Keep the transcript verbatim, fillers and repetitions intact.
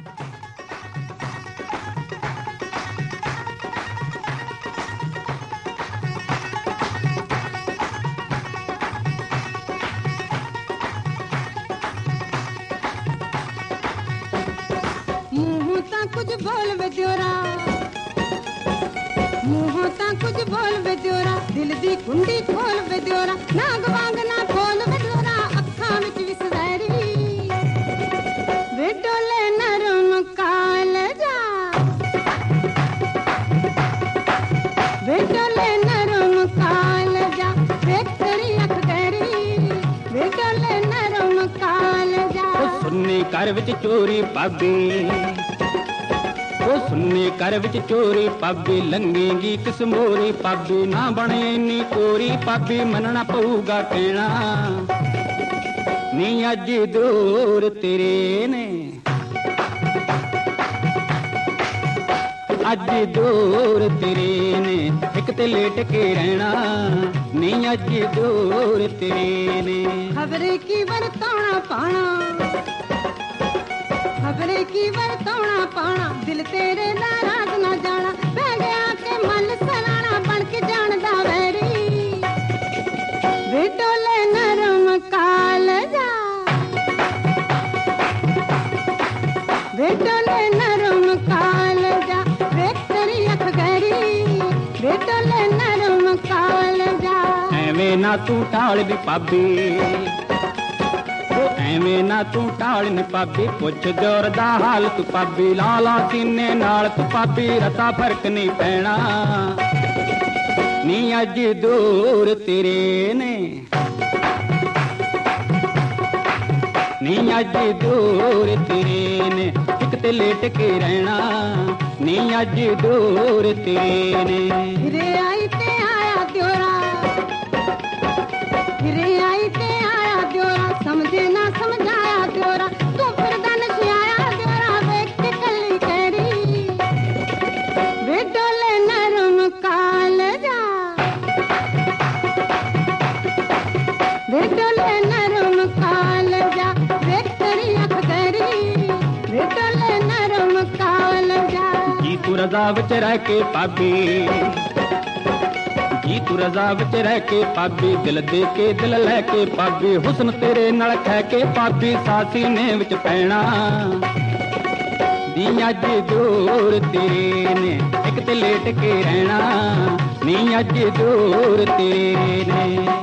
कुछ बोल वे दियोरा मुंहों ता कुछ बोल वे दियोरा दिल दी कुंडी खोल वे दियोरा नाग वांग ना खोल वे दियोरा अखां विच विसवैरी वे डोले नरम काल जा वे डोले नरम काल जा वे करी अख गहरी वे डोले नरम काल जा सुन्नी घर विच चोरी पाबी ओ सुन्नी कर विच चोरी पाबी लंघेगी किस मोरी पाबी ना बने इन्नी कोरी पाबी मनना पऊगा कहना नी अज दूर तेरे ने अज दूर तेरे ने एक ते लेट के रहना नी अज दूर तेरे ने खबरे की बरतौना पाना खबरे की बरतौना पाना दिल तेरे नाराज ना जाना बह गया के मन सलाना बन के जानदा वैरी वे डोले नरम काल जा वे डोले नरम काल जा वे तेरी अख गहरी वे डोले नरम काल जा एवें ना तू टाल भी पाबी एवें ना तू टाल नी पाबी पुछ जोर दा हाल तू पाबी लाला सीने नाल तू पाबी रता फर्क नहीं पैना नी अज दूर तेरे ने नी अज दूर तेरे ने एक ते लेट के रहना नी अज दूर तेरे ने रे आई ते आया दियोरा रे आई ते आया दियोरा समझे ना समझाया दियोरा तू फिर दन से आया दियोरा देख के कली करी वे डोले नरम काल जा वे डोले नरम काल जा वे तेरी अख गहरी वे डोले नरम काल जा जी तू रजा विच रह के पाबी जी तू रजा विच रह के पाबी दिल दे के दिल लैके पाबी हुस्न तेरे नाल खै के पाबी सासी ने विच पैना नी अज दूर तेरे ने एक ते लेट के रहना नी अज दूर तेरे ने